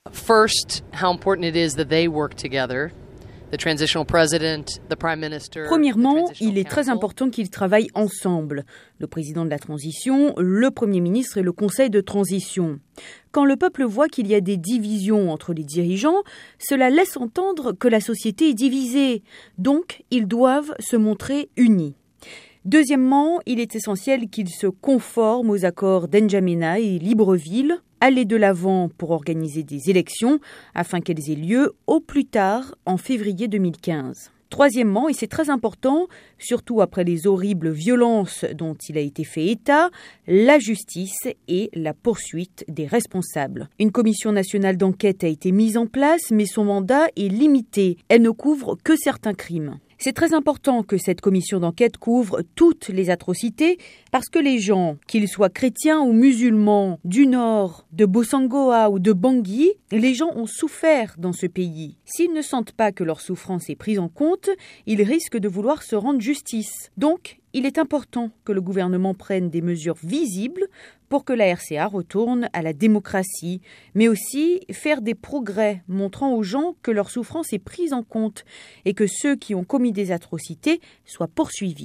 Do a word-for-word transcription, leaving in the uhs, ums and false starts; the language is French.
First, how important it is that they work together. Premièrement, il est très important qu'ils travaillent ensemble, le président de la transition, le Premier ministre et le Conseil de transition. Quand le peuple voit qu'il y a des divisions entre les dirigeants, cela laisse entendre que la société est divisée. Donc, ils doivent se montrer unis. Deuxièmement, il est essentiel qu'ils se conforment aux accords d'Njamena et Libreville, aller de l'avant pour organiser des élections afin qu'elles aient lieu au plus tard en février deux mille quinze. Troisièmement, et c'est très important, surtout après les horribles violences dont il a été fait état, la justice et la poursuite des responsables. Une commission nationale d'enquête a été mise en place, mais son mandat est limité. Elle ne couvre que certains crimes. C'est très important que cette commission d'enquête couvre toutes les atrocités parce que les gens, qu'ils soient chrétiens ou musulmans, du nord, de Bossangoa ou de Bangui, les gens ont souffert dans ce pays. S'ils ne sentent pas que leur souffrance est prise en compte, ils risquent de vouloir se rendre justice. Donc, il est important que le gouvernement prenne des mesures visibles pour que la R C A retourne à la démocratie, mais aussi faire des progrès montrant aux gens que leur souffrance est prise en compte et que ceux qui ont commis des atrocités soient poursuivis.